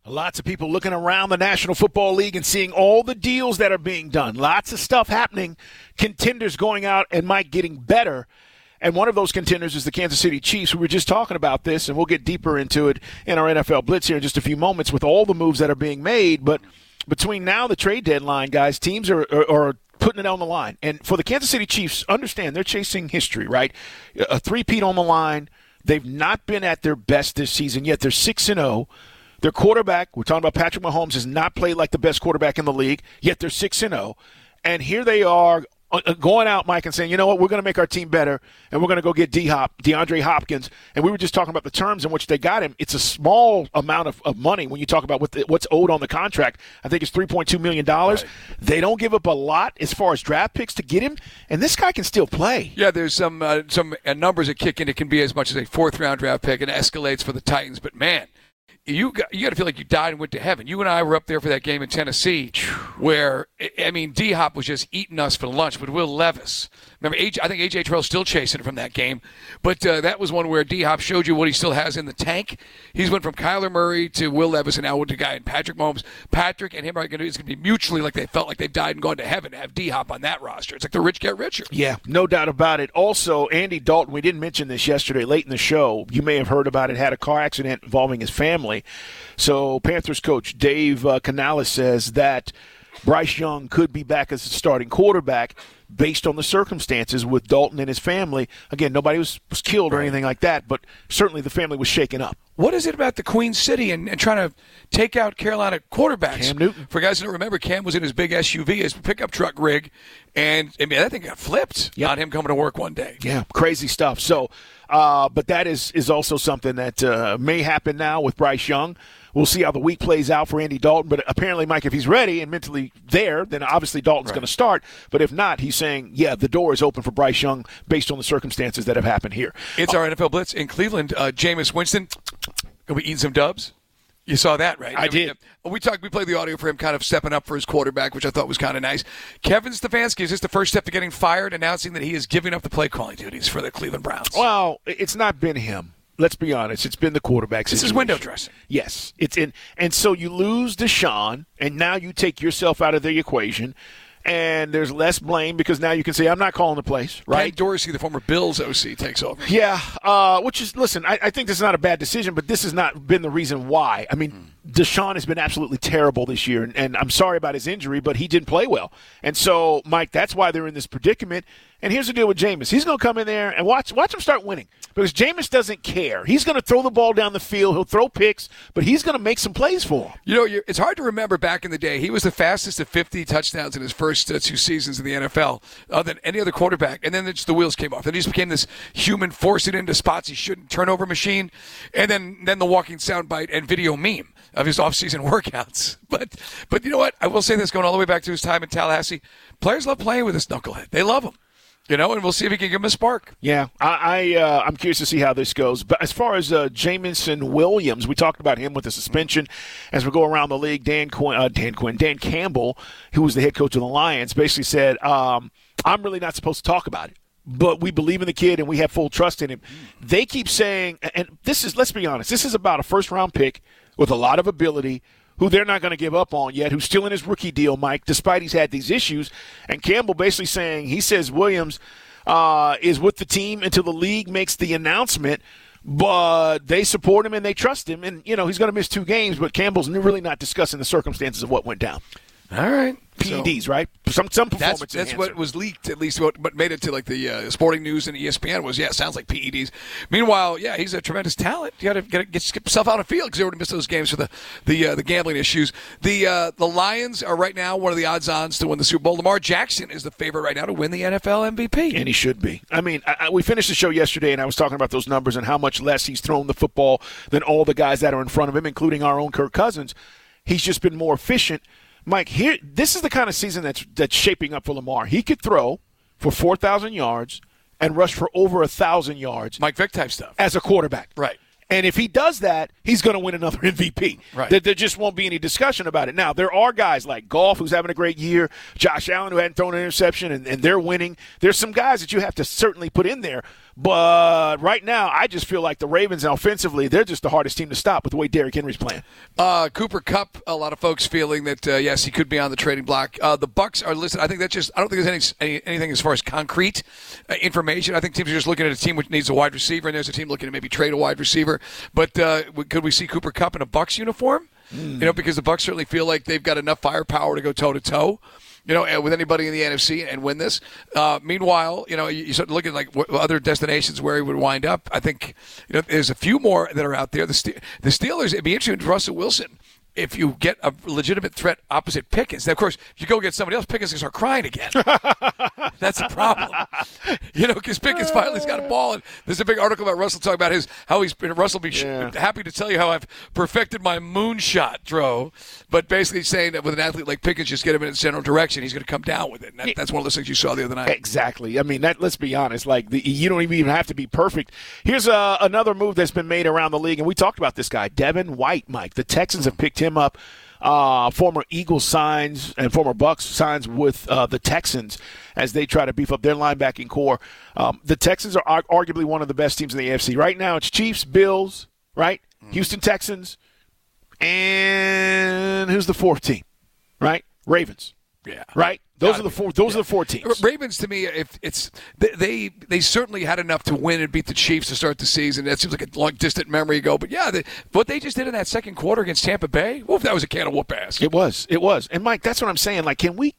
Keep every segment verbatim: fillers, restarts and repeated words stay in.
Lots of people looking around the National Football League and seeing all the deals that are being done. Lots of stuff happening. Contenders going out and Mike getting better. And one of those contenders is the Kansas City Chiefs. We were just talking about this, and we'll get deeper into it in our N F L Blitz here in just a few moments with all the moves that are being made. But between now and the trade deadline, guys, teams are, are, are putting it on the line. And for the Kansas City Chiefs, understand they're chasing history, right? A three-peat on the line. They've not been at their best this season, yet they're six and oh. Their quarterback, we're talking about Patrick Mahomes, has not played like the best quarterback in the league, yet they're six and oh. And here they are going out, Mike, and saying, you know what, we're going to make our team better, and we're going to go get D-Hop, DeAndre Hopkins. And we were just talking about the terms in which they got him. It's a small amount of, of money when you talk about what the, what's owed on the contract. I think it's three point two million dollars. Right. They don't give up a lot as far as draft picks to get him, and this guy can still play. Yeah, there's some uh, some uh, numbers that kick in. It can be as much as a fourth-round draft pick, and escalates for the Titans. But, man, You got, you got to feel like you died and went to heaven. You and I were up there for that game in Tennessee where, I mean, D-Hop was just eating us for lunch with Will Levis. Remember, H, I think A J Terrell's still chasing it from that game. But uh, that was one where D-Hop showed you what he still has in the tank. He's went from Kyler Murray to Will Levis and now with the guy in Patrick Mahomes. Patrick and him are going to, it's going to be mutually like they felt like they've died and gone to heaven to have D-Hop on that roster. It's like the rich get richer. Yeah, no doubt about it. Also, Andy Dalton, we didn't mention this yesterday late in the show. You may have heard about it, had a car accident involving his family. So Panthers coach Dave uh, Canales says that Bryce Young could be back as a starting quarterback based on the circumstances with Dalton and his family. Again, nobody was, was killed or anything like that, but certainly the family was shaken up. What is it about the Queen City and, and trying to take out Carolina quarterbacks? Cam Newton. For guys who don't remember, Cam was in his big S U V, his pickup truck rig, and I mean, that thing got flipped yep. on him coming to work one day. Yeah, crazy stuff. So, uh, but that is, is also something that uh, may happen now with Bryce Young. We'll see how the week plays out for Andy Dalton. But apparently, Mike, if he's ready and mentally there, then obviously Dalton's right. going to start. But if not, he's saying, yeah, the door is open for Bryce Young based on the circumstances that have happened here. It's uh, our N F L Blitz in Cleveland. Uh, Jameis Winston, are we eating some dubs? You saw that, right? I, I did. Mean, we talked. We played the audio for him kind of stepping up for his quarterback, which I thought was kind of nice. Kevin Stefanski, is this the first step to getting fired, announcing that he is giving up the play calling duties for the Cleveland Browns? Well, it's not been him. Let's be honest. It's been the quarterback situation. This is window dressing. Yes. It's in, and so you lose Deshaun, and now you take yourself out of the equation, and there's less blame because now you can say, I'm not calling the plays, right? Ken Dorsey, the former Bills O C, takes over. Yeah, uh, which is, listen, I, I think this is not a bad decision, but this has not been the reason why. I mean, mm. Deshaun has been absolutely terrible this year, and, and I'm sorry about his injury, but he didn't play well. And so, Mike, that's why they're in this predicament. And here's the deal with Jameis. He's going to come in there and watch watch him start winning because Jameis doesn't care. He's going to throw the ball down the field. He'll throw picks, but he's going to make some plays for him. You know, you're, it's hard to remember back in the day. He was the fastest at fifty touchdowns in his first uh, two seasons in the N F L uh, than any other quarterback. And then just the wheels came off. Then he just became this human forcing into spots he shouldn't, turnover machine. And then, then the walking soundbite and video meme of his offseason workouts. But, but you know what? I will say this, going all the way back to his time in Tallahassee, players love playing with this knucklehead. They love him. You know, and we'll see if he can give him a spark. Yeah, I, I, uh, I'm curious to see how this goes. But as far as uh, Jamison Williams, we talked about him with the suspension. As we go around the league, Dan Quinn, uh, Dan Quinn, Dan Campbell, who was the head coach of the Lions, basically said, um, I'm really not supposed to talk about it. But we believe in the kid and we have full trust in him. They keep saying, and this is, let's be honest, this is about a first-round pick with a lot of ability who they're not going to give up on yet, who's still in his rookie deal, Mike, despite he's had these issues. And Campbell basically saying, he says Williams uh, is with the team until the league makes the announcement, but they support him and they trust him. And, you know, he's going to miss two games, but Campbell's really not discussing the circumstances of what went down. All right. P E Ds, so, right? Some some performance That's, that's what was leaked, at least what, what made it to like the uh, Sporting News and E S P N was, yeah, it sounds like P E Ds. Meanwhile, yeah, he's a tremendous talent. You got to get get yourself out of field because they already missed those games for the the uh, the gambling issues. The uh, the Lions are right now one of the odds-ons to win the Super Bowl. Lamar Jackson is the favorite right now to win the N F L M V P, and he should be. I mean, I, I, we finished the show yesterday, and I was talking about those numbers and how much less he's thrown the football than all the guys that are in front of him, including our own Kirk Cousins. He's just been more efficient. Mike, here, this is the kind of season that's that's shaping up for Lamar. He could throw for four thousand yards and rush for over one thousand yards. Mike Vick type stuff. As a quarterback. Right. And if he does that, he's going to win another M V P. Right. There, there just won't be any discussion about it. Now, there are guys like Goff, who's having a great year, Josh Allen, who hadn't thrown an interception, and, and they're winning. There's some guys that you have to certainly put in there. But right now, I just feel like the Ravens offensively, they're just the hardest team to stop with the way Derrick Henry's playing. Uh, Cooper Kupp, a lot of folks feeling that, uh, yes, he could be on the trading block. Uh, the Bucs are listed. I think that's just – I don't think there's any, any anything as far as concrete uh, information. I think teams are just looking at a team which needs a wide receiver, and there's a team looking to maybe trade a wide receiver. But uh, could we see Cooper Kupp in a Bucs uniform? Mm. You know, because the Bucs certainly feel like they've got enough firepower to go toe-to-toe. You know, with anybody in the N F C and win this. Uh, meanwhile, you know, you, you start looking like what, other destinations where he would wind up. I think, you know, there's a few more that are out there. The, Ste- the Steelers, it'd be interesting with Russell Wilson. If you get a legitimate threat opposite Pickens, then of course, if you go get somebody else, Pickens can start crying again. That's a problem. You know, because Pickens finally's got a ball. And there's a big article about Russell talking about his how he's been. Russell be yeah. happy to tell you how I've perfected my moonshot throw, but basically saying that with an athlete like Pickens, just get him in the general direction, he's going to come down with it. And that, that's one of those things you saw the other night. Exactly. I mean, that. Let's be honest. Like the, you don't even have to be perfect. Here's uh, another move that's been made around the league, and we talked about this guy, Devin White. Mike, the Texans have picked him up. Uh, former Eagles signs and former Bucks signs with uh, the Texans as they try to beef up their linebacking core. Um, the Texans are ar- arguably one of the best teams in the A F C. Right now it's Chiefs, Bills, right? Mm-hmm. Houston Texans, and who's the fourth team? Right? Ravens. Yeah. Right? Those are the four. Those yeah. are the four teams. Ravens, to me, if it's they they certainly had enough to win and beat the Chiefs to start the season. That seems like a long, distant memory ago. But yeah, they, what they just did in that second quarter against Tampa Bay, woof, that was a can of whoop ass. It was. It was. And Mike, that's what I'm saying. Like, can we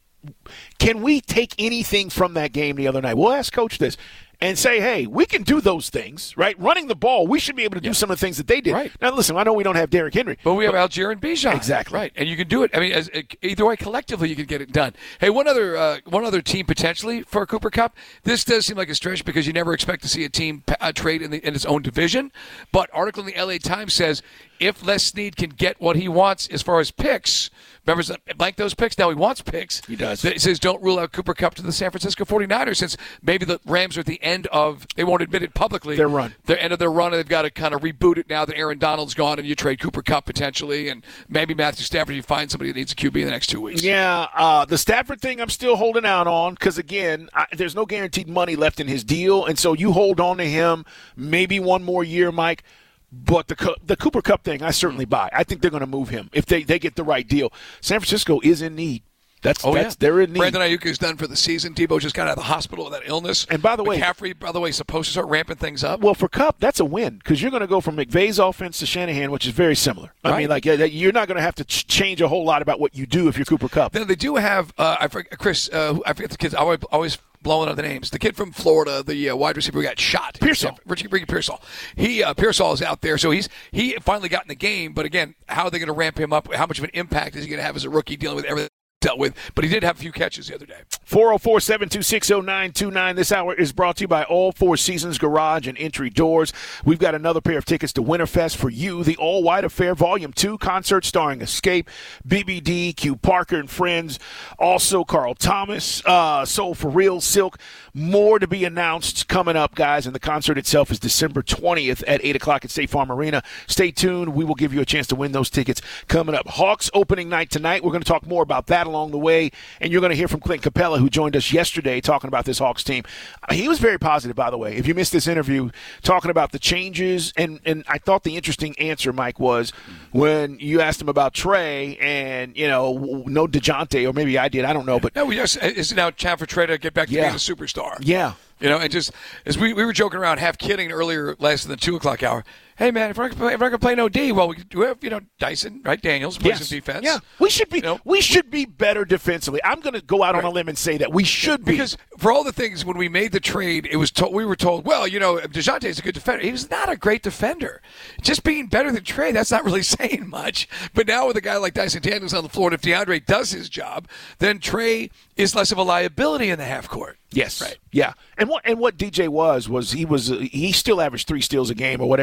can we take anything from that game the other night? We'll ask Coach this. And say, hey, we can do those things, right? Running the ball, we should be able to do yeah. some of the things that they did. Right. Now, listen, I know we don't have Derrick Henry. But we have Algier and Bijan. Exactly. Right, and you can do it. I mean, as, either way, collectively, you can get it done. Hey, one other uh, one other team potentially for Cooper Kupp. This does seem like a stretch because you never expect to see a team uh, trade in, the, in its own division. But article in the L A Times says if Les Snead can get what he wants as far as picks, remember, blank those picks, now he wants picks. He does. It says don't rule out Cooper Kupp to the San Francisco forty-niners since maybe the Rams are at the end of, they won't admit it publicly. Their run. Their end of their run, and they've got to kind of reboot it now that Aaron Donald's gone and you trade Cooper Kupp potentially, and maybe Matthew Stafford, you find somebody that needs a Q B in the next two weeks. Yeah, uh, the Stafford thing I'm still holding out on because, again, I, there's no guaranteed money left in his deal, and so you hold on to him maybe one more year, Mike. But the the Cooper Kupp thing, I certainly buy. I think they're going to move him if they, they get the right deal. San Francisco is in need. That's, oh, that's yeah. They're in need. Brandon Ayuk is done for the season. Debo just got out of the hospital with that illness. And by the way, McCaffrey, by the way, is supposed to start ramping things up. Well, for Kupp, that's a win because you're going to go from McVay's offense to Shanahan, which is very similar. I right. mean, like you're not going to have to ch- change a whole lot about what you do if you're Cooper Kupp. Then they do have, uh, I forget, Chris, uh, I forget the kids. I always, always blowing out the names. The kid from Florida, the uh, wide receiver who got shot. Pearsall. Ricky, Ricky Pearsall. He, uh, Pearsall is out there, so he's he finally got in the game. But again, how are they going to ramp him up? How much of an impact is he going to have as a rookie dealing with everything dealt with? But he did have a few catches the other day. four oh four, seven two six, oh nine two nine. This hour is brought to you by All Four Seasons Garage and Entry Doors. We've got another pair of tickets to Winterfest for you. The All White Affair Volume two concert starring Escape, B B D, Q Parker and Friends, also Carl Thomas, uh, Soul for Real, Silk. More to be announced coming up, guys, and the concert itself is December twentieth at eight o'clock at State Farm Arena. Stay tuned. We will give you a chance to win those tickets coming up. Hawks opening night tonight. We're going to talk more about that along the way, and you're going to hear from Clint Capella, who joined us yesterday talking about this Hawks team. He was very positive, by the way. If you missed this interview, talking about the changes, and, and I thought the interesting answer, Mike, was when you asked him about Trey and, you know, no DeJounte, or maybe I did, I don't know. But no, yes, it's now time for Trey to get back to yeah. being a superstar. Yeah. You know, and just as we, we were joking around, half kidding earlier, last in the two o'clock hour. Hey man, if we're not going to play no D, well, we do have, you know, Dyson, right? Daniels plays yes. some defense. Yeah, we should be. You know? We should be better defensively. I'm going to go out right. on a limb and say that we should be. Because for all the things when we made the trade, it was told, we were told, well, you know, DeJounte is a good defender. He was not a great defender. Just being better than Trey, that's not really saying much. But now with a guy like Dyson Daniels on the floor, and if DeAndre does his job, then Trey is less of a liability in the half court. Yes. Right. Yeah. And what and what D J was was he was uh, he still averaged three steals a game or whatever it was. Right.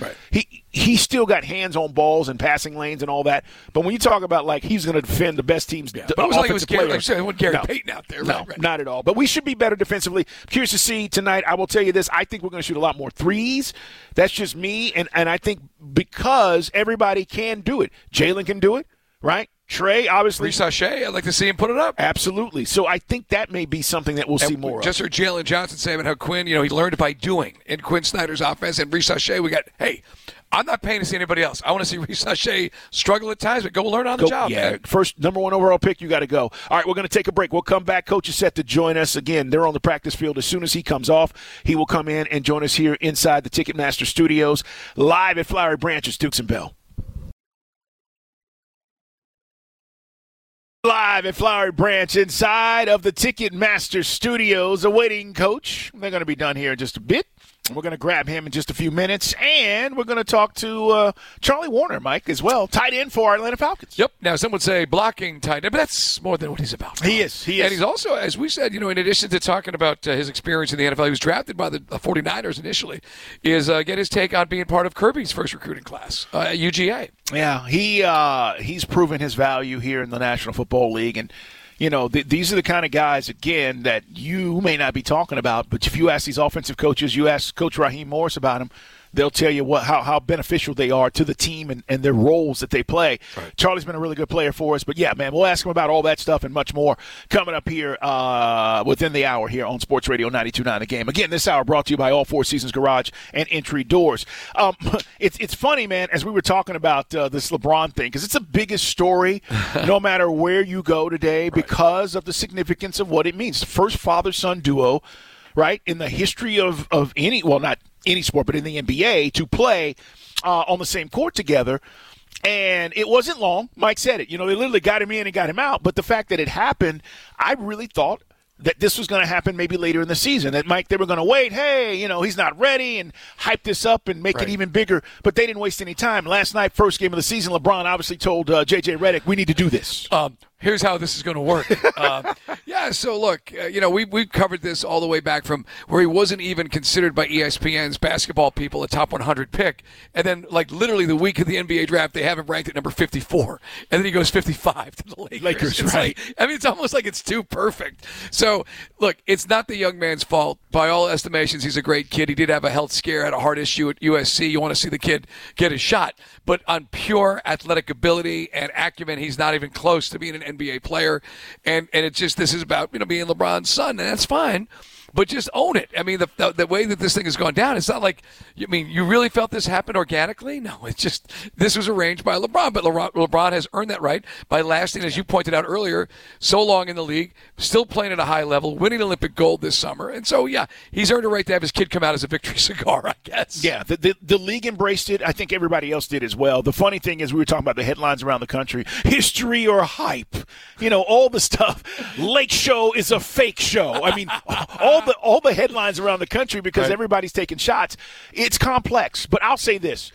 Right. He he still got hands on balls and passing lanes and all that. But when you talk about like he's going to defend the best team's yeah, d- but it was like it was offensive Gary, like, player. it wasn't Gary no. Payton out there. No, right, right. not at all. But we should be better defensively. Curious to see tonight. I will tell you this. I think we're going to shoot a lot more threes. That's just me. And, and I think because everybody can do it. Jalen can do it, right? Trey, obviously. Reece Sachet, I'd like to see him put it up. Absolutely. So I think that may be something that we'll see and more just of. heard Jalen Johnson say about how Quinn, you know, he learned by doing in Quinn Snyder's offense. And Reece Sachet, we got, hey, I'm not paying to see anybody else. I want to see Reece Sachet struggle at times, but go learn on the Go, job, yeah, man. First number one overall pick, you got to go. All right, we're going to take a break. We'll come back. Coach is set to join us again. They're on the practice field. As soon as he comes off, he will come in and join us here inside the Ticketmaster Studios, live at Flowery Branches, Dukes and Bell. Live at Flowery Branch inside of the Ticketmaster Studios, awaiting Coach. They're going to be done here in just a bit. We're going to grab him in just a few minutes, and we're going to talk to uh, Charlie Warner, Mike, as well, tight end for our Atlanta Falcons. Yep. Now, some would say blocking tight end, but that's more than what he's about. He is. He is. And he's also, as we said, you know, in addition to talking about uh, his experience in the N F L, he was drafted by the forty-niners initially, is uh, get his take on being part of Kirby's first recruiting class uh, at U G A. Yeah, he uh, he's proven his value here in the National Football League, and you know, th- these are the kind of guys, again, that you may not be talking about, but if you ask these offensive coaches, you ask Coach Raheem Morris about him, they'll tell you what how, how beneficial they are to the team and, and their roles that they play. Right. Charlie's been a really good player for us. But, yeah, man, we'll ask him about all that stuff and much more coming up here uh, within the hour here on Sports Radio ninety-two point nine The Game. Again, this hour brought to you by All Four Seasons Garage and Entry Doors. Um, it's it's funny, man, as we were talking about uh, this LeBron thing, because it's the biggest story no matter where you go today right. because of the significance of what it means. The first father-son duo, right, in the history of, of any – well, not – any sport, but in the N B A, to play uh, on the same court together. And it wasn't long. Mike said it. You know, they literally got him in and got him out. But the fact that it happened, I really thought that this was going to happen maybe later in the season. That, Mike, they were going to wait, hey, you know, he's not ready, and hype this up and make right. it even bigger. But they didn't waste any time. Last night, first game of the season, LeBron obviously told uh, J J Redick, we need to do this. Um, here's how this is going to work. uh, yeah, so look, uh, you know, we, we've covered this all the way back from where he wasn't even considered by E S P N's basketball people a top one hundred pick. And then, like, literally the week of the N B A draft, they have him ranked at number fifty-four. And then he goes fifty-five to the Lakers. Lakers, it's right. Like, I mean, it's almost like it's too perfect. So, look, it's not the young man's fault. By all estimations, he's a great kid. He did have a health scare, had a heart issue at U S C. You want to see the kid get a shot. But on pure athletic ability and acumen, he's not even close to being an N B A player. And and it's just, this is about, you know, being LeBron's son, and that's fine. But just own it. I mean, the, the the way that this thing has gone down, it's not like, I mean, you really felt this happen organically? No, it's just, this was arranged by LeBron. But LeBron, LeBron has earned that right by lasting, as you pointed out earlier, so long in the league, still playing at a high level, winning Olympic gold this summer. And so, yeah, he's earned a right to have his kid come out as a victory cigar, I guess. Yeah, the, the, the league embraced it. I think everybody else did as well. The funny thing is, we were talking about the headlines around the country, history or hype. You know, all the stuff. Lake Show is a fake show. I mean, all the all the headlines around the country because right. everybody's taking shots. It's complex. But I'll say this.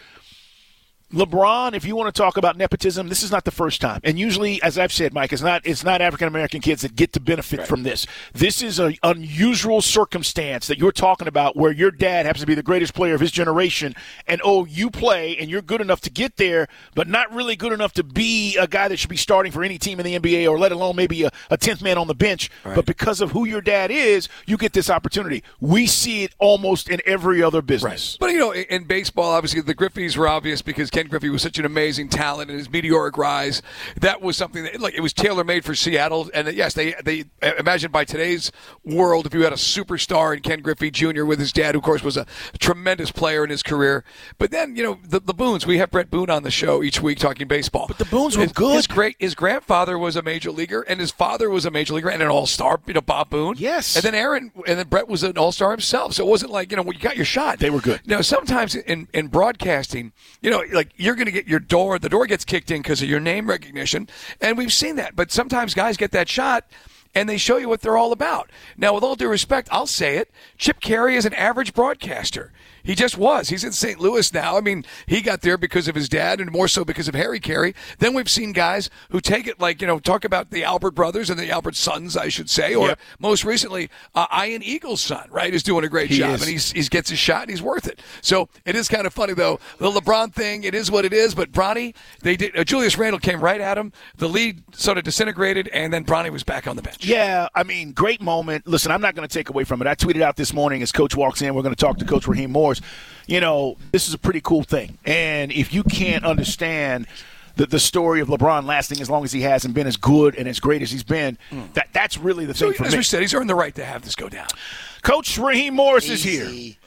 LeBron, if you want to talk about nepotism, this is not the first time. And usually, as I've said, Mike, it's not it's not African-American kids that get to benefit right. from this. This is an unusual circumstance that you're talking about where your dad happens to be the greatest player of his generation, and, oh, you play, and you're good enough to get there, but not really good enough to be a guy that should be starting for any team in the N B A or let alone maybe a, a tenth man on the bench. Right. But because of who your dad is, you get this opportunity. We see it almost in every other business. Right. But, you know, in, in baseball, obviously, the Griffeys were obvious because Ken Griffey was such an amazing talent and his meteoric rise. That was something that, like, it was tailor-made for Seattle. And yes, they they imagine by today's world, if you had a superstar in Ken Griffey Junior with his dad, who of course was a tremendous player in his career. But then, you know, the, the Boones, we have Brett Boone on the show each week talking baseball. But the Boones were his, good. His great his grandfather was a major leaguer, and his father was a major leaguer and an all-star, you know, Bob Boone. Yes. And then Aaron, and then Brett was an all-star himself. So it wasn't like, you know, you got your shot. They were good. Now, sometimes in, in broadcasting, you know, like, you're going to get your door, the door gets kicked in because of your name recognition, and we've seen that. But sometimes guys get that shot, and they show you what they're all about. Now, with all due respect, I'll say it, Chip Caray is an average broadcaster. He just was. He's in Saint Louis now. I mean, he got there because of his dad and more so because of Harry Carey. Then we've seen guys who take it like, you know, talk about the Albert brothers and the Albert sons, I should say, or yep. most recently, uh, Ian Eagle's son, right, is doing a great he job. Is. And he's, he gets his shot and he's worth it. So it is kind of funny, though. The LeBron thing, it is what it is. But Bronny, they did. Uh, Julius Randle came right at him. The lead sort of disintegrated, and then Bronny was back on the bench. Yeah, I mean, great moment. Listen, I'm not going to take away from it. I tweeted out this morning as Coach walks in, we're going to talk to Coach Raheem Morris. You know, this is a pretty cool thing. And if you can't understand the, the story of LeBron lasting as long as he has and been as good and as great as he's been, mm. that that's really the so, thing for as me. we said, he's earned the right to have this go down. Coach Raheem Morris Easy. is here.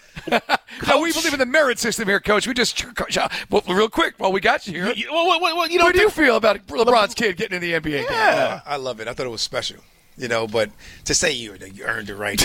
No, we believe in the merit system here, Coach. We just well, real quick while we got you here. You, well, well, well, you know, what do you feel about LeBron's kid getting in the N B A? Yeah, I love it. I thought it was special. You know, but to say you, you earned the right.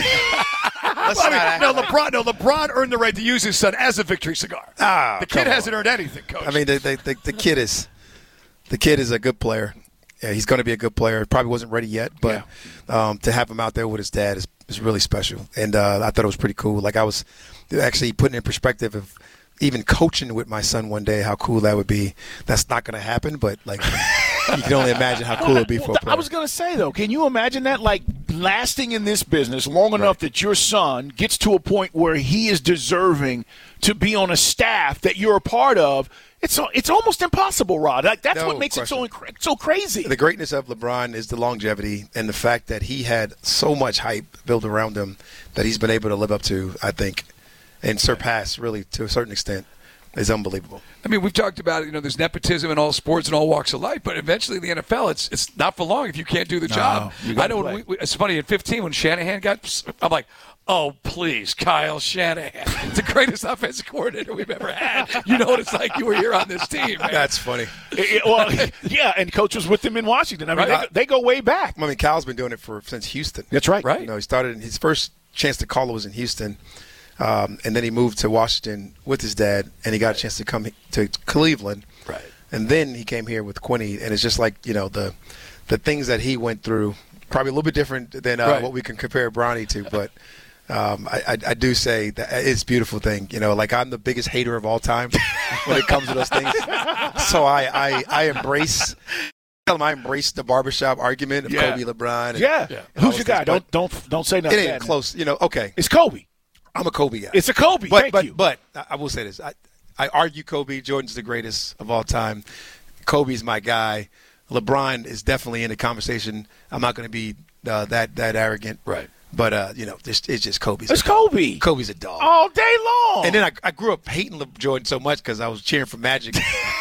Let's I mean, no, LeBron. No, LeBron earned the right to use his son as a victory cigar. Ah, the kid hasn't earned anything, Coach. I mean, the, the, the, the kid is the kid is a good player. Yeah, he's going to be a good player. Probably wasn't ready yet, but yeah. um, to have him out there with his dad is, is really special. And uh, I thought it was pretty cool. Like I was actually putting in perspective of even coaching with my son one day, how cool that would be. That's not going to happen, but like. You can only imagine how cool it would be for a player. I was going to say, though, can you imagine that, like, lasting in this business long enough right. that your son gets to a point where he is deserving to be on a staff that you're a part of? It's it's almost impossible, Rod. Like, that's no what makes question. it so so crazy. The greatness of LeBron is the longevity and the fact that he had so much hype built around him that he's been able to live up to, I think, and surpass, really, to a certain extent. Is unbelievable. I mean, we've talked about it. You know, there's nepotism in all sports and all walks of life, but eventually the N F L, it's it's not for long if you can't do the no, job. I know. When we, we, it's funny. At fifteen, when Shanahan got, I'm like, oh please, Kyle Shanahan, it's the greatest offensive coordinator we've ever had. You know what it's like? You were here on this team, man. That's funny. It, it, well, yeah, and coach was with him in Washington. I mean, right. they, they go way back. I mean, Kyle's been doing it for since Houston. That's right. Right. You know, he started his first chance to call it was in Houston. Um, and then he moved to Washington with his dad, and he got a chance to come to Cleveland. Right. And then he came here with Quinny, and it's just like, you know, the the things that he went through, probably a little bit different than uh, right. what we can compare Bronny to. But um, I, I, I do say that it's a beautiful thing. You know, like I'm the biggest hater of all time when it comes to those things. So I, I, I embrace Tell him I embrace the barbershop argument of yeah. Kobe, LeBron. And, yeah. yeah. Who's your guy? Things, don't don't don't say nothing. It ain't bad, close. Man. You know, okay. It's Kobe. I'm a Kobe guy. It's a Kobe. But, Thank but, you. But I will say this. I, I argue Kobe. Jordan's the greatest of all time. Kobe's my guy. LeBron is definitely in the conversation. I'm not going to be uh, that that arrogant. Right. But, uh, you know, it's, it's just Kobe's. It's Kobe. Kobe's a dog. All day long. And then I, I grew up hating Le- Jordan so much because I was cheering for Magic.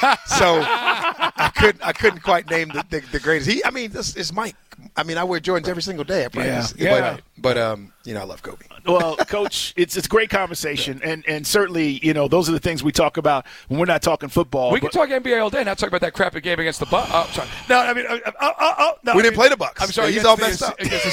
so I couldn't I couldn't quite name the, the, the greatest. He, I mean, this is Mike. I mean, I wear Jordans every single day. I practice. Yeah. yeah. But, but um, you know, I love Kobe. Well, Coach, it's it's a great conversation, yeah. and and certainly, you know, those are the things we talk about when we're not talking football. We but- can talk N B A all day, not talk about that crappy game against the Bucks. Oh, sorry. No, I mean, uh, uh, uh, uh, no, we I didn't mean, play the Bucks. I'm sorry, He's against all the, messed up against the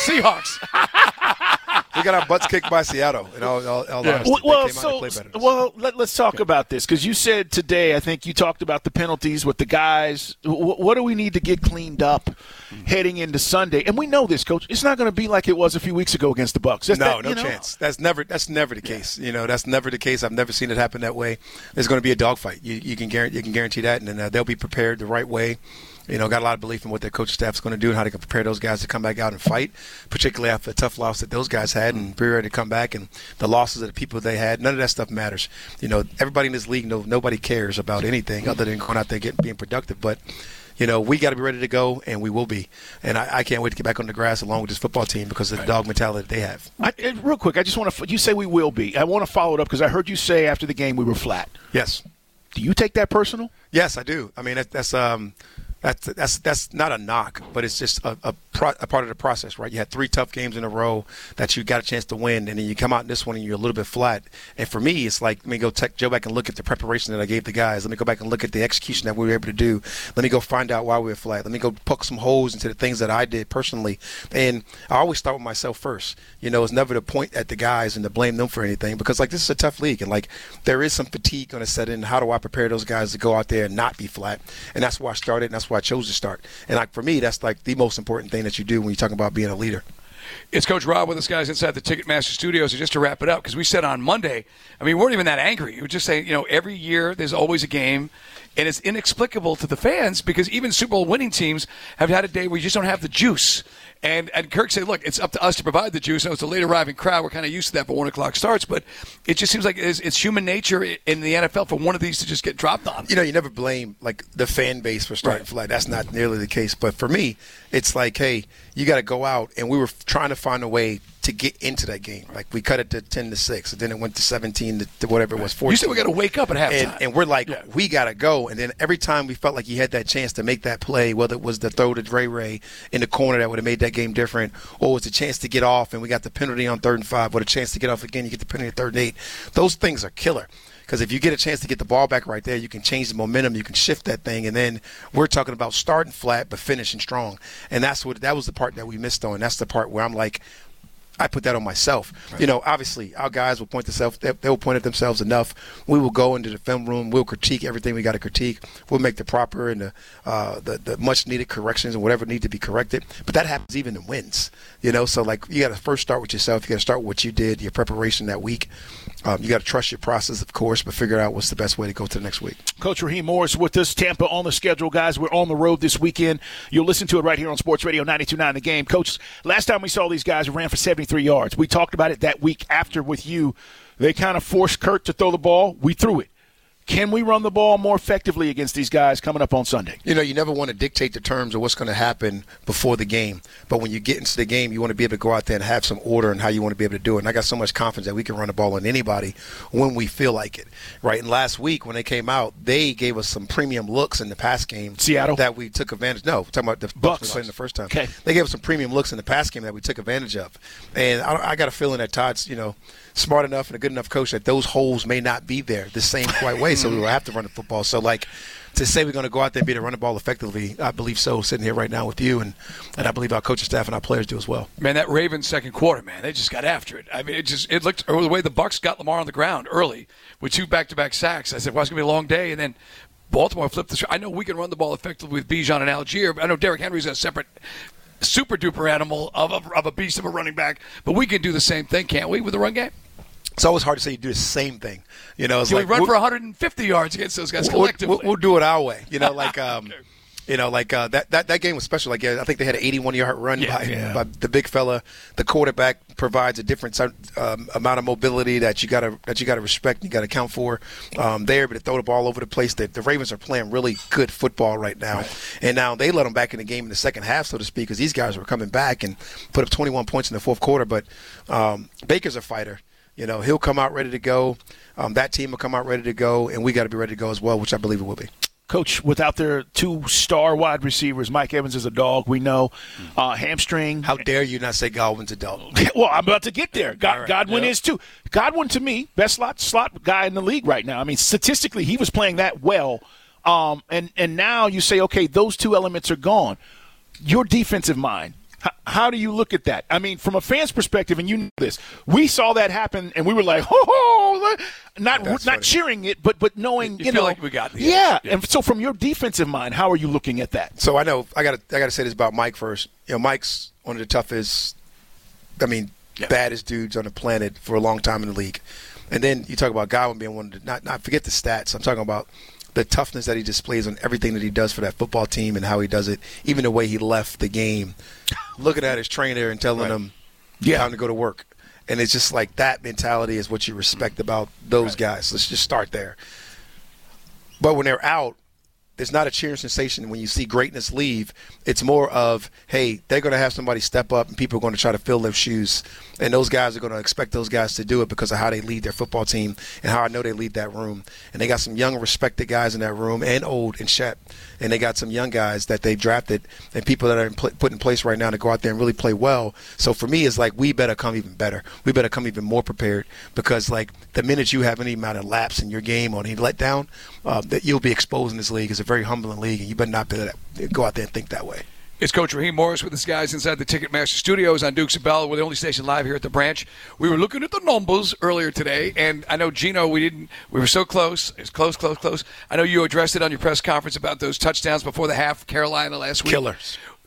Seahawks. We got our butts kicked by Seattle. And all, all, all yeah. well, well, so well, let, let's talk okay. about this because you said today. I think you talked about the penalties with the guys. W- what do we need to get cleaned up mm-hmm. heading into Sunday? And we know this, Coach. It's not going to be like it was a few weeks ago against the Bucks. That's no, that, no you know? chance. That's never. That's never the case. Yeah. You know, that's never the case. I've never seen it happen that way. There's going to be a dogfight. You, you can guarantee. You can guarantee that, and then, uh, they'll be prepared the right way. You know, got a lot of belief in what their coaching staff is going to do and how they can prepare those guys to come back out and fight, particularly after the tough loss that those guys had and be ready to come back and the losses of the people they had. None of that stuff matters. You know, everybody in this league, no, nobody cares about anything other than going out there getting being productive. But, you know, we got to be ready to go, and we will be. And I, I can't wait to get back on the grass along with this football team because of the dog mentality that they have. I, real quick, I just want to – you say we will be. I want to follow it up because I heard you say after the game we were flat. Yes. Do you take that personal? Yes, I do. I mean, that, that's um, – That's that's that's not a knock, but it's just a, a, pro, a part of the process, right? You had three tough games in a row that you got a chance to win, and then you come out in this one and you're a little bit flat. And for me, it's like, let me go take, go back and look at the preparation that I gave the guys. Let me go back and look at the execution that we were able to do. Let me go find out why we were flat. Let me go poke some holes into the things that I did personally. And I always start with myself first. You know, it's never to point at the guys and to blame them for anything because, like, this is a tough league, and, like, there is some fatigue going to set in. How do I prepare those guys to go out there and not be flat? And that's why I started, and that's why I chose to start. And like for me, that's like the most important thing that you do when you're talking about being a leader. It's Coach Rob with us, guys, inside the Ticketmaster Studios. And just to wrap it up, because we said on Monday, I mean, we weren't even that angry. We were just saying, you know, every year there's always a game, and it's inexplicable to the fans because even Super Bowl winning teams have had a day where you just don't have the juice. And and Kirk said, look, it's up to us to provide the juice. I know it's a late arriving crowd. We're kind of used to that for one o'clock starts, but it just seems like it's, it's human nature in the N F L for one of these to just get dropped on. You know, you never blame, like, the fan base for starting Right. flat. That's not nearly the case. But for me, it's like, hey, you got to go out, and we were trying to find a way to get into that game. Like, we cut it to ten to six, and then it went to seventeen to, to whatever it was, fourteen. You said we got to wake up at halftime. And, and we're like, Yeah. we got to go. And then every time we felt like you had that chance to make that play, whether it was the throw to Dre Ray in the corner that would have made that game different, or it was a chance to get off and we got the penalty on third and five, or a chance to get off again, you get the penalty on third and eight. Those things are killer. Because if you get a chance to get the ball back right there, you can change the momentum, you can shift that thing, and then we're talking about starting flat but finishing strong. And that's what that was the part that we missed on. That's the part where I'm like, I put that on myself. Right. You know, obviously, our guys will point themselves. They, they will point at themselves enough. We will go into the film room. We'll critique everything we got to critique. We'll make the proper and the, uh, the the much needed corrections and whatever need to be corrected. But that happens even in wins. You know, so like you got to first start with yourself. You got to start with what you did, your preparation that week. Um, you got to trust your process, of course, but figure out what's the best way to go to the next week. Coach Raheem Morris with us. Tampa on the schedule, guys. We're on the road this weekend. You'll listen to it right here on Sports Radio ninety-two point nine The Game. Coach, last time we saw these guys, we ran for seventy-three yards. We talked about it that week after with you. They kind of forced Kurt to throw the ball. We threw it. Can we run the ball more effectively against these guys coming up on Sunday? You know, you never want to dictate the terms of what's going to happen before the game. But when you get into the game, you want to be able to go out there and have some order and how you want to be able to do it. And I got so much confidence that we can run the ball on anybody when we feel like it, right? And last week when they came out, they gave us some premium looks in the pass game. Seattle? That we took advantage. No, we're talking about the Bucs we played in the first time. Okay. They gave us some premium looks in the pass game that we took advantage of. And I, I got a feeling that Todd's, you know, smart enough and a good enough coach that those holes may not be there the same quite way, so we will have to run the football. So, like, to say we're going to go out there and be able to run the ball effectively, I believe so, sitting here right now with you, and, and I believe our coaching staff and our players do as well. Man, that Ravens second quarter, man, they just got after it. I mean, it just it looked or the way the Bucs got Lamar on the ground early with two back-to-back sacks. I said, well, it's going to be a long day, and then Baltimore flipped the – I know we can run the ball effectively with Bijan and Algier, but I know Derrick Henry's a separate – super duper animal of a, of a beast of a running back, but we can do the same thing, can't we, with the run game? It's always hard to say you do the same thing. You know, it's Can like we run we'll, for one hundred fifty yards against those guys we'll, collectively? We'll, we'll do it our way. You know, like um, okay. you know, like uh, that, that that game was special. Like I think they had an eighty-one yard run Yeah, by, yeah. by the big fella. The quarterback provides a different um, amount of mobility that you got to that you got to respect. You got to account for. Um, they're able to throw the ball over the place. The, the Ravens are playing really good football right now, right. And now they let them back in the game in the second half, so to speak, because these guys were coming back and put up twenty-one points in the fourth quarter. But um, Baker's a fighter. You know, he'll come out ready to go. Um, that team will come out ready to go, and we got to be ready to go as well, which I believe it will be. Coach, without their two star wide receivers, Mike Evans is a dog, we know. Uh, hamstring. How dare you not say Godwin's a dog? Well, I'm about to get there. God, right. Godwin Yep. is too. Godwin, to me, best slot slot guy in the league right now. I mean, statistically, he was playing that well. Um, and, and now you say, okay, those two elements are gone. Your defensive mind. How, how do you look at that? I mean, from a fan's perspective, and you know this, we saw that happen, and we were like, "Oh, not That's not funny. cheering it, but but knowing, You you, feel know, like we got the yeah. edge. Yeah. And so, from your defensive mind, how are you looking at that? So I know I got to I got to say this about Mike first. You know, Mike's one of the toughest, I mean, Yeah. baddest dudes on the planet for a long time in the league. And then you talk about Godwin being one of the not not forget the stats. I'm talking about the toughness that he displays on everything that he does for that football team and how he does it, even the way he left the game, looking at his trainer and telling Right. him, Yeah. time to go to work. And it's just like that mentality is what you respect about those Right. guys. Let's just start there. But when they're out, there's not a cheering sensation when you see greatness leave. It's more of, hey, they're going to have somebody step up and people are going to try to fill their shoes. And those guys are going to expect those guys to do it because of how they lead their football team and how I know they lead that room. And they got some young, respected guys in that room and old and Shep. And they got some young guys that they've drafted and people that are in pl- put in place right now to go out there and really play well. So for me, it's like we better come even better. We better come even more prepared because, like, the minute you have any amount of lapse in your game or any letdown, uh, that you'll be exposed in this league. It's a very humbling league, and you better not be able to go out there and think that way. It's Coach Raheem Morris with us guys inside the Ticketmaster Studios on Dukes of Bell. We're the only station live here at the branch. We were looking at the numbers earlier today, and I know, Gino, we didn't. We were so close. It was close, close, close. I know you addressed it on your press conference about those touchdowns before the half, Carolina last week. Killers.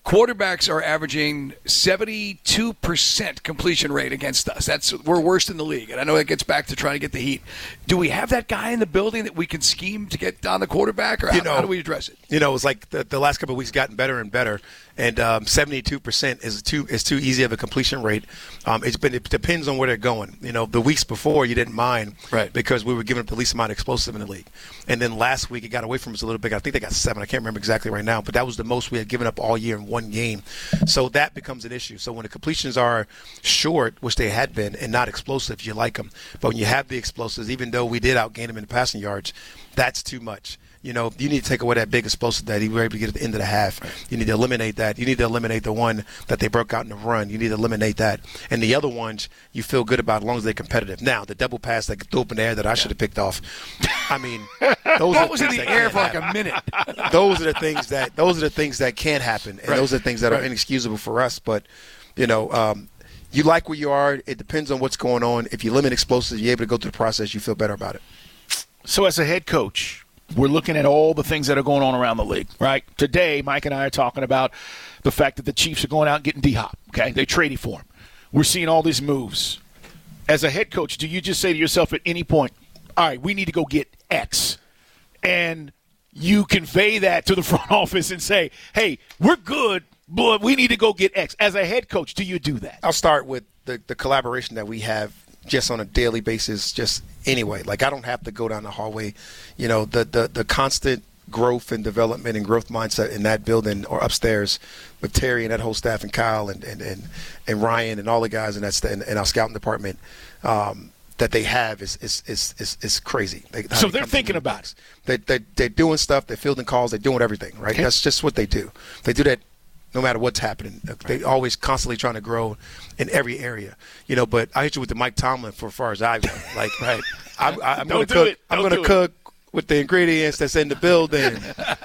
quarterbacks are averaging seventy-two percent completion rate against us. That's we're worst in the league, and I know it gets back to trying to get the heat. Do we have that guy in the building that we can scheme to get on the quarterback, or how, you know, how do we address it? You know, it's like the, the last couple of weeks gotten better and better, and um, seventy-two percent is too is too easy of a completion rate. Um, it's been it depends on where they're going. You know, the weeks before you didn't mind, right, because we were giving up the least amount of explosive in the league, and then last week it got away from us a little bit. I think they got seven. I can't remember exactly right now, but that was the most we had given up all year in one game. So that becomes an issue. So when the completions are short, which they had been, and not explosive, you like them. But when you have the explosives, even though we did outgain them in the passing yards, that's too much. You know, you need to take away that big explosive that he was able to get at the end of the half. You need to eliminate that. You need to eliminate the one that they broke out in the run. You need to eliminate that. And the other ones you feel good about as long as they're competitive. Now, the double pass that threw up in the air that I should have picked off, I mean, those what are was the in things the that air can't for like happen. a minute? Those are the things that those are the things that can happen, and Right. those are the things that Right. are inexcusable for us. But, you know, um, you like where you are. It depends on what's going on. If you limit explosives, you're able to go through the process, you feel better about it. So as a head coach, we're looking at all the things that are going on around the league, right? Today, Mike and I are talking about the fact that the Chiefs are going out and getting D-Hop, okay? They traded for him. We're seeing all these moves. As a head coach, do you just say to yourself at any point, all right, we need to go get X, and you convey that to the front office and say, hey, we're good, but we need to go get X. As a head coach, do you do that? I'll start with the, the collaboration that we have just on a daily basis, just anyway. Like, I don't have to go down the hallway. You know, the, the, the constant growth and development and growth mindset in that building or upstairs with Terry and that whole staff and Kyle and, and, and, and Ryan and all the guys in, that st- in, in our scouting department um, that they have is is is, is, is crazy. They, So they're thinking about it. They, they, they're doing stuff. They're fielding calls. They're doing everything, right? Okay. That's just what they do. They do that no matter what's happening. They always constantly trying to grow in every area, you know. But I hit you with the Mike Tomlin for as far as I went. Like, right, I, I, I'm going to cook. It. I'm Don't going to cook it. with the ingredients that's in the building,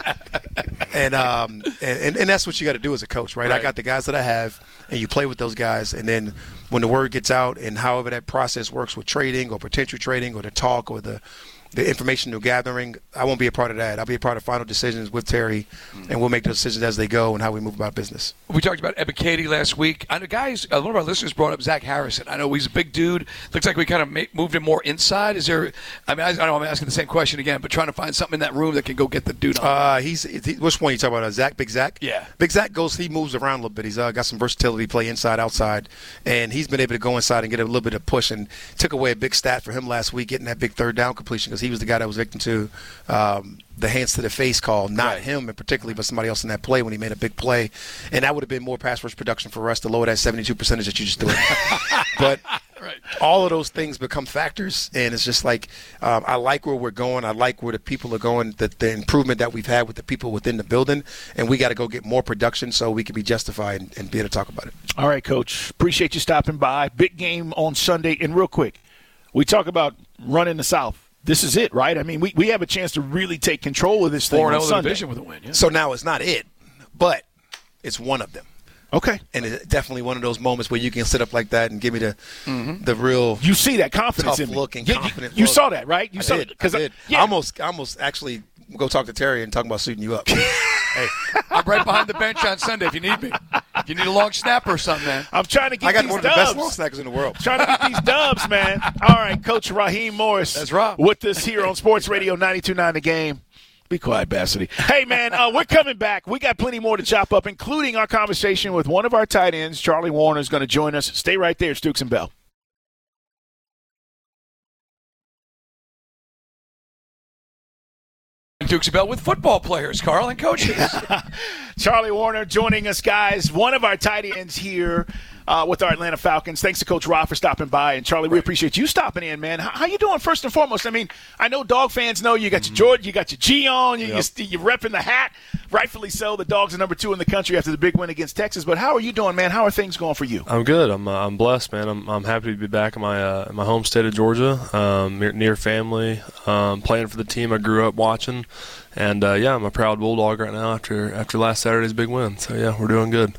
and um, and, and and that's what you got to do as a coach, right? right? I got the guys that I have, and you play with those guys, and then when the word gets out, and however that process works with trading or potential trading or the talk or the the information you're gathering, I won't be a part of that. I'll be a part of final decisions with Terry, and we'll make the decisions as they go and how we move about business. We talked about Ebiketie last week. I know, guys, uh, one of our listeners brought up Zach Harrison. I know he's a big dude. Looks like we kind of ma- moved him more inside. Is there? I mean, I, I know I'm asking the same question again, but trying to find something in that room that can go get the dude on. Uh, he's he, which one you talking about? Uh, Zach, Big Zach? Yeah. Big Zach goes. He moves around a little bit. He's uh, got some versatility, play inside, outside, and he's been able to go inside and get a little bit of push. And took away a big stat for him last week, getting that big third down completion because he was the guy that was victim to um, the hands to the face call. Not right. him in particularly, but somebody else in that play when he made a big play, and that would have been more pass rush production for us to lower that seventy-two percentage that you just threw. But right. all of those things become factors, and it's just like um, I like where we're going. I like where the people are going, the, the improvement that we've had with the people within the building, and we got to go get more production so we can be justified and, and be able to talk about it. All right, Coach. Appreciate you stopping by. Big game on Sunday. And real quick, we talk about running the South. This is it, right? I mean, we, we have a chance to really take control of this thing four on oh Sunday. division with a win. Yeah. So now it's not it, but it's one of them. Okay. And it's definitely one of those moments where you can sit up like that and give me the Mm-hmm. the real You see that confidence tough in me. look and You- confident You, you look. saw that, right? You I saw did. it. 'cause I did. yeah. I almost, I almost actually go talk to Terry and talk about suiting you up. Hey, I'm right behind the bench on Sunday if you need me. If you need a long snapper or something, man. I'm trying to get I got these one of the dubs. best long snackers in the world. Trying to get these dubs, man. All right, Coach Raheem Morris. That's right. With us here on Sports Radio ninety-two point nine The Game. Be quiet, Bassity. Hey, man, uh, we're coming back. We got plenty more to chop up, including our conversation with one of our tight ends. Charlie Warner is going to join us. Stay right there, Stooks and Bell. Dukes Bell with football players, Carl, and coaches. Charlie Warner joining us, guys. One of our tight ends here uh, with our Atlanta Falcons. Thanks to Coach Rob for stopping by. And, Charlie, we appreciate you stopping in, man. How, how you doing, first and foremost? I mean, I know dog fans know you got your Jordan, you got your G on, you, Yep. you, you're repping the hat. Rightfully so. The Dogs are number two in the country after the big win against Texas. But how are you doing, man? How are things going for you? I'm good. I'm uh, I'm blessed, man. I'm I'm happy to be back in my uh, in my home state of Georgia, um, near, near family, um, playing for the team I grew up watching, and uh, yeah, I'm a proud Bulldog right now after after last Saturday's big win. So yeah, we're doing good.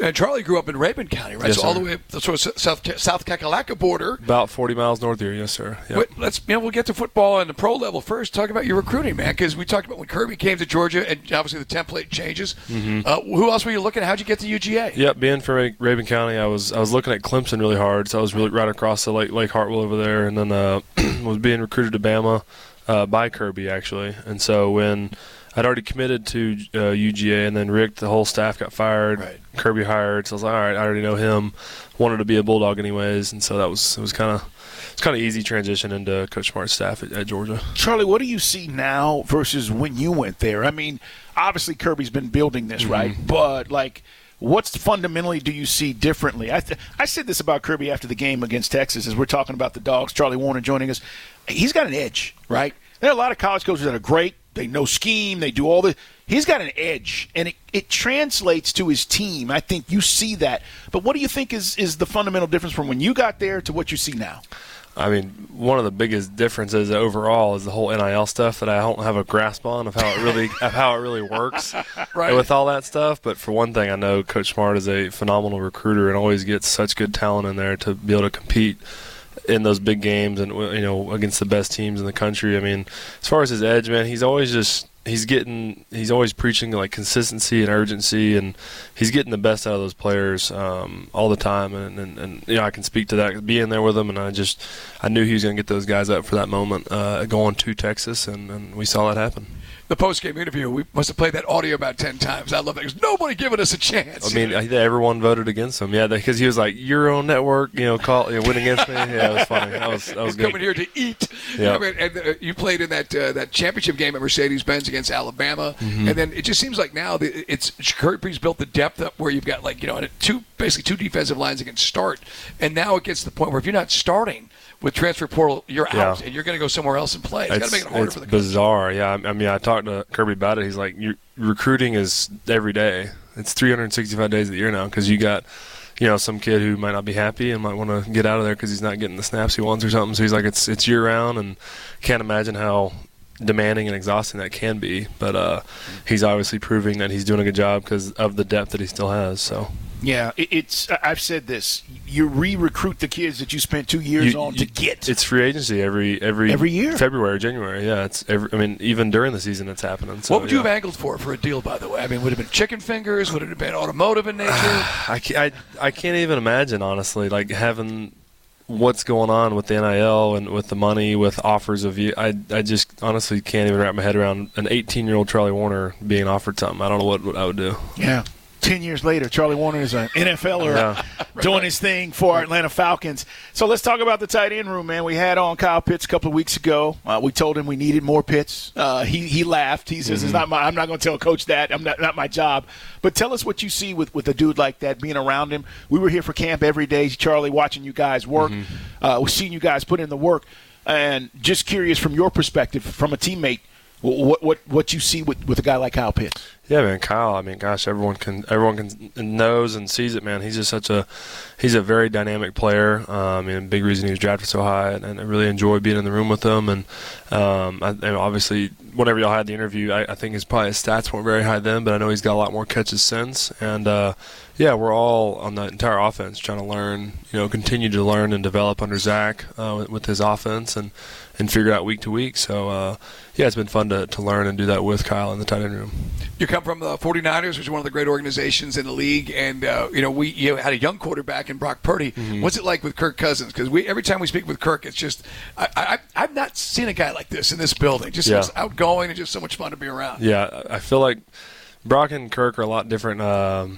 And Charlie grew up in Rabun County, right? Yes, so sir. all the way up the sort of South South Kakalaka border. About forty miles north here, yes, sir. Yep. But let's you know we'll get to football and the pro level first. Talk about your recruiting, man, because we talked about when Kirby came to Georgia, and obviously the template changes. Mm-hmm. Uh, who else were you looking at? How'd you get to U G A? Yep, being from Rabun County, I was I was looking at Clemson really hard, so I was really right across the Lake Lake Hartwell over there, and then uh, was being recruited to Bama uh, by Kirby actually, and so when I'd already committed to uh, U G A, and then Rick, the whole staff got fired. Right. Kirby hired, so I was like, all right, I already know him. Wanted to be a Bulldog anyways, and so that was it was kind of it's kind of easy transition into Coach Smart's staff at, at Georgia. Charlie, what do you see now versus when you went there? I mean, obviously Kirby's been building this, Mm-hmm. right? But like, what's fundamentally do you see differently? I th- I said this about Kirby after the game against Texas as we're talking about the Dogs. Charlie Warner joining us. He's got an edge, right? There are a lot of college coaches that are great. They know scheme. They do all the. He's got an edge, and it, it translates to his team. I think you see that. But what do you think is, is the fundamental difference from when you got there to what you see now? I mean, one of the biggest differences overall is the whole N I L stuff that I don't have a grasp on of how it really of how it really works Right. with all that stuff. But for one thing, I know Coach Smart is a phenomenal recruiter and always gets such good talent in there to be able to compete in those big games and, you know, against the best teams in the country. I mean, as far as his edge, man, he's always just he's getting he's always preaching like consistency and urgency, and he's getting the best out of those players um, all the time. And, and, and you know, I can speak to that being there with him, and I just I knew he was going to get those guys up for that moment uh, going to Texas, and, and we saw that happen. The post-game interview, we must have played that audio about ten times. I love it. There's nobody giving us a chance. I mean, I think everyone voted against him. Yeah, because he was like, "Your own network, you know, call, you know, win against me." Yeah, it was funny. That was that was He's good. coming here to eat. Yeah. I mean, and uh, you played in that uh, that championship game at Mercedes-Benz against Alabama, Mm-hmm. and then it just seems like now the, it's Kirby's built the depth up where you've got like you know two basically two defensive lines that can start, and now it gets to the point where if you're not starting with transfer portal, you're out, Yeah. and you're going to go somewhere else and play. It's, got to make it harder it's for the coach. bizarre. Yeah, I I mean, I talked to Kirby about it. He's like, your recruiting is every day. It's three hundred sixty-five days of the year now because you got, you know, some kid who might not be happy and might want to get out of there because he's not getting the snaps he wants or something. So he's like, it's it's year round, and can't imagine how demanding and exhausting that can be. But uh, he's obviously proving that he's doing a good job because of the depth that he still has. So. Yeah, it, it's. I've said this. You re-recruit the kids that you spent two years You- on you- to get. It's free agency every every Every year. February, January. Yeah, it's every. I mean, even during the season, it's happening. So, What would you yeah. have angled for for a deal, by the way? I mean, would it have been chicken fingers? Would it have been automotive in nature? I can't, I, I can't even imagine, honestly, like having what's going on with the N I L and with the money, with offers of you. I, I just honestly can't even wrap my head around an eighteen-year-old Charlie Warner being offered something. I don't know what, what I would do. Yeah. Ten years later, Charlie Warner is an N F L er Yeah. doing his thing for our Atlanta Falcons. So let's talk about the tight end room, man. We had on Kyle Pitts a couple of weeks ago. Uh, we told him we needed more Pitts. Uh, he he laughed. He says, Mm-hmm. "It's not my. I'm not going to tell Coach that. I'm not not my job." But tell us what you see with, with a dude like that being around him. We were here for camp every day, Charlie, watching you guys work. Mm-hmm. Uh, we've seen you guys put in the work, and just curious from your perspective, from a teammate, what what what you see with, with a guy like Kyle Pitts. Yeah, man, Kyle. I mean, gosh, everyone can, everyone can knows and sees it, man. He's just such a, he's a very dynamic player. Um, and a big reason he was drafted so high, and, and I really enjoy being in the room with him. And, um, I, and obviously, whenever y'all had the interview, I, I think his probably his stats weren't very high then, but I know he's got a lot more catches since. And uh, yeah, we're all on the entire offense trying to learn, you know, continue to learn and develop under Zach uh, with, with his offense and and figure it out week to week. So uh, yeah, it's been fun to to learn and do that with Kyle in the tight end room. You come from the forty-niners, which is one of the great organizations in the league, and uh, you know we you had a young quarterback in Brock Purdy. Mm-hmm. What's it like with Kirk Cousins? Because we every time we speak with Kirk, it's just I, I I've not seen a guy like this in this building. Just Yeah. seems outgoing and just so much fun to be around. Yeah, I feel like Brock and Kirk are a lot different. Um,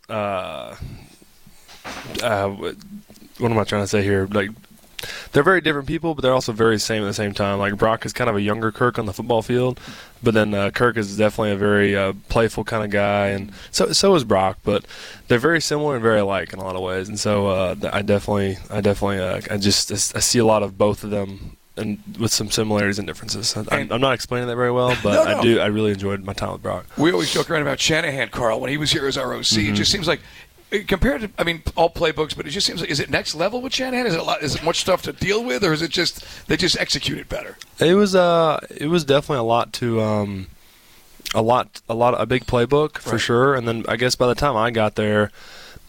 uh, uh, what am I trying to say here? Like, they're very different people, but they're also very same at the same time. Like, Brock is kind of a younger Kirk on the football field, but then uh, Kirk is definitely a very uh, playful kind of guy, and so so is Brock. But they're very similar and very alike in a lot of ways. And so uh, I definitely, I definitely, uh, I just I see a lot of both of them, and with some similarities and differences. I, I'm, I'm not explaining that very well, but No, no. I do. I really enjoyed my time with Brock. We always joke around about Shanahan, Carl, when he was here as our O C. Mm-hmm. It just seems like. Compared to, I mean, all playbooks, but it just seems like, is it next level with Shanahan? Is it a lot? Is it much stuff to deal with, or is it just they just execute it better? It was uh, it was definitely a lot to um, a lot, a lot, a big playbook for Right. sure. And then I guess by the time I got there,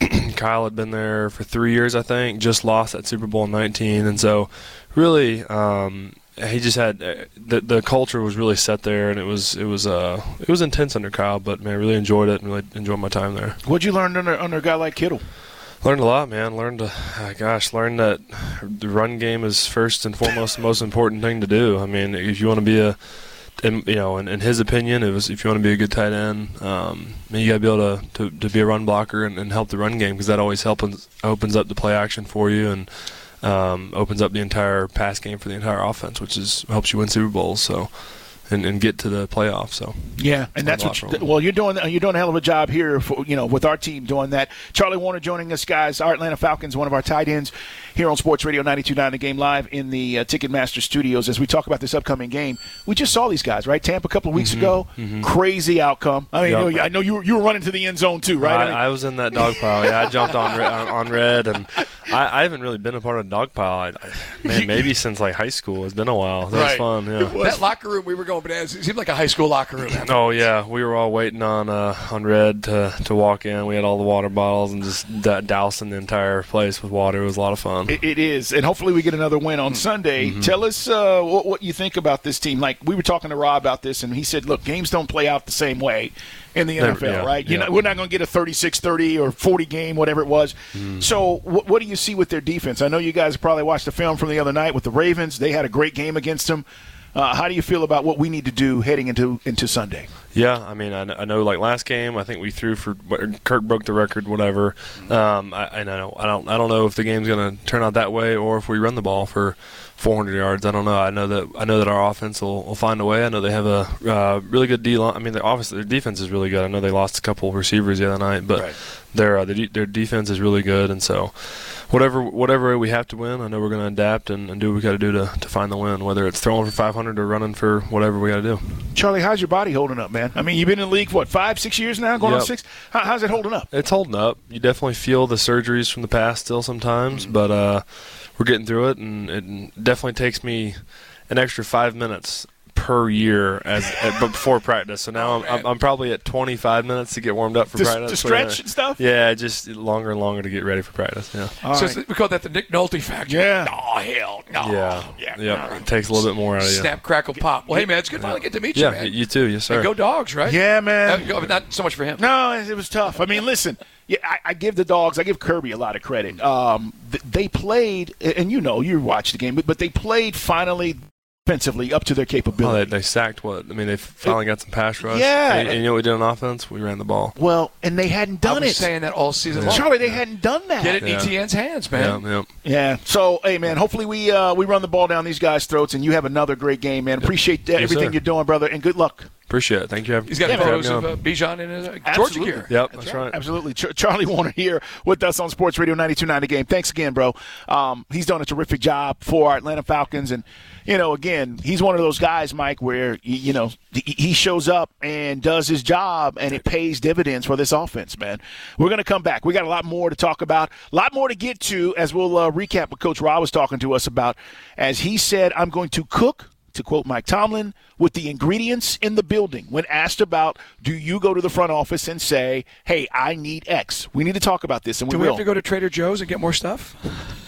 Kyle had been there for three years, I think, just lost that Super Bowl in nineteen. And so really um, he just had uh, the the culture was really set there, and it was it was uh, it was intense under Kyle, but, man, I really enjoyed it and really enjoyed my time there. What'd you learn under, under a guy like Kittle? Learned a lot, man. Learned, uh, gosh, learned that the run game is first and foremost the most important thing to do. I mean, if you want to be a, in, you know, in, in his opinion, it was if you want to be a good tight end, um, you got to be able to, to, to be a run blocker and, and help the run game, because that always helps opens up the play action for you and um, opens up the entire pass game for the entire offense, which is helps you win Super Bowls. So. And, and get to the playoffs. So yeah, and that's what. You, well, you're doing. You're doing a hell of a job here, for, you know, with our team doing that. Charlie Woerner joining us, guys. Our Atlanta Falcons, one of our tight ends here on Sports Radio ninety-two point nine The Game, live in the uh, Ticketmaster studios as we talk about this upcoming game. We just saw these guys, right? Tampa a couple of weeks mm-hmm, ago. Mm-hmm. Crazy outcome. I mean, yep. you know, I know you were, you were running to the end zone too, right? I, I, mean, I was in that dog pile. Yeah, I jumped on on, on red, and I, I haven't really been a part of a dog pile. I, I, man, maybe since like high school. It's been a while. That right. was fun. Yeah. Was. That locker room we were going bananas. It seemed like a high school locker room. Oh yeah, we were all waiting on uh, on red to to walk in. We had all the water bottles and just d- dousing the entire place with water. It was a lot of fun. It, it is, and hopefully we get another win on Sunday. Mm-hmm. Tell us uh, what, what you think about this team. Like, we were talking to Rob about this, and he said, look, games don't play out the same way in the N F L, yeah, right? Yeah. You know, we're not going to get a thirty-six thirty or forty game, whatever it was. Mm. So what, what do you see with their defense? I know you guys probably watched the film from the other night with the Ravens. They had a great game against them. Uh, how do you feel about what we need to do heading into into Sunday? Yeah, I mean, I, I know. Like last game, I think we threw for Kirk broke the record, whatever. Um, I, I know. I don't. I don't know if the game's going to turn out that way, or if we run the ball for four hundred yards. I don't know. I know that. I know that our offense will, will find a way. I know they have a uh, really good D line. I mean, their obviously their defense is really good. I know they lost a couple of receivers the other night, but right. their uh, their their defense is really good, and so. Whatever whatever we have to win, I know we're going to adapt and, and do what we got to do to to find the win, whether it's throwing for five hundred or running for whatever we got to do. Charlie, how's your body holding up, man? I mean, you've been in the league, what, five, six years now, going yep. on six? How, how's it holding up? It's holding up. You definitely feel the surgeries from the past still sometimes, mm-hmm. but uh, we're getting through it, and it definitely takes me an extra five minutes per year as at, before practice. So now oh, I'm, I'm I'm probably at twenty-five minutes to get warmed up for to, practice. To stretch and stuff? Yeah, just longer and longer to get ready for practice. Yeah. All so right. We call that the Nick Nolte factor. Yeah. Oh, hell no. Yeah. Yeah. yeah. No. It takes a little bit more out of you. Snap, crackle, pop. Well, hey, man, it's good to finally get to meet yeah, you, man. you too. Yes, sir. And go Dogs, right? Yeah, man. Uh, not so much for him. No, it was tough. I mean, listen, yeah, I, I give the Dogs, I give Kirby a lot of credit. Um, th- they played, and you know, you watched the game, but, but they played finally offensively up to their capability. Oh, they, they sacked what? I mean, they finally got some pass rush. Yeah. And, and you know what we did on offense? We ran the ball. Well, and they hadn't done I was it. saying that all season long. Charlie, they hadn't done that. Get it in yeah. E T N's hands, man. Yeah, yeah. Yeah. So, hey, man, hopefully we uh, we run the ball down these guys' throats, and you have another great game, man. Appreciate uh, yes, everything sir. you're doing, brother, and good luck. Appreciate it. Thank you. He's got yeah, photos man. of uh, Bijan in his uh, Georgia Absolutely. gear. Yep, that's, that's right. right. Absolutely. Ch- Charlie Woerner here with us on Sports Radio ninety-two point nine The Game. Thanks again, bro. Um, he's done a terrific job for our Atlanta Falcons. And, you know, again, he's one of those guys, Mike, where, you know, he shows up and does his job, and it pays dividends for this offense, man. We're going to come back. We got a lot more to talk about, a lot more to get to, as we'll uh, recap what Coach Rob was talking to us about. As he said, I'm going to cook, to quote Mike Tomlin, with the ingredients in the building. When asked about, do you go to the front office and say, hey, I need X? We need to talk about this, and we Do will. we have to go to Trader Joe's and get more stuff?